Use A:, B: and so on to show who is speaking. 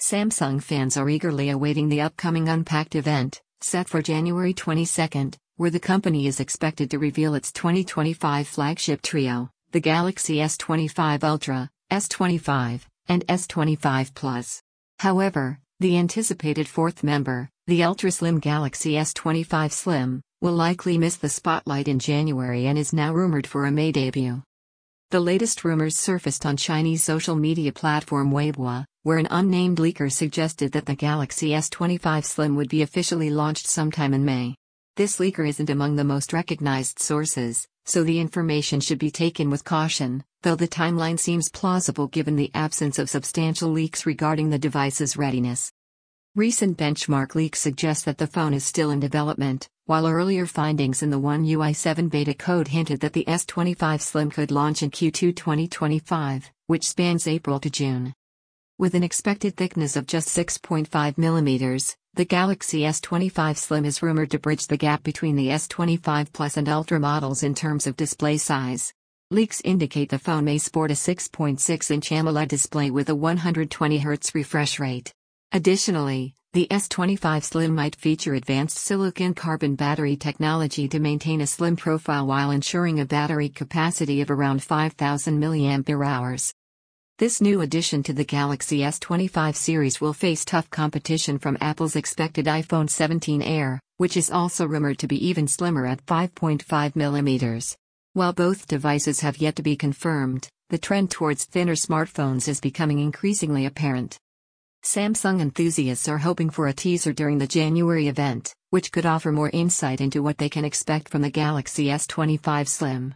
A: Samsung fans are eagerly awaiting the upcoming Unpacked event, set for January 22, where the company is expected to reveal its 2025 flagship trio, the Galaxy S25 Ultra, S25, and S25 Plus. However, the anticipated fourth member, the ultra-slim Galaxy S25 Slim, will likely miss the spotlight in January and is now rumored for a May debut. The latest rumors surfaced on Chinese social media platform Weibo, where an unnamed leaker suggested that the Galaxy S25 Slim would be officially launched sometime in May. This leaker isn't among the most recognized sources, so the information should be taken with caution, though the timeline seems plausible given the absence of substantial leaks regarding the device's readiness. Recent benchmark leaks suggest that the phone is still in development, while earlier findings in the One UI 7 beta code hinted that the S25 Slim could launch in Q2 2025, which spans April to June. With an expected thickness of just 6.5 mm, the Galaxy S25 Slim is rumored to bridge the gap between the S25 Plus and Ultra models in terms of display size. Leaks indicate the phone may sport a 6.6-inch AMOLED display with a 120Hz refresh rate. Additionally, the S25 Slim might feature advanced silicon carbon battery technology to maintain a slim profile while ensuring a battery capacity of around 5,000 mAh. This new addition to the Galaxy S25 series will face tough competition from Apple's expected iPhone 17 Air, which is also rumored to be even slimmer at 5.5 mm. While both devices have yet to be confirmed, the trend towards thinner smartphones is becoming increasingly apparent. Samsung enthusiasts are hoping for a teaser during the January event, which could offer more insight into what they can expect from the Galaxy S25 Slim.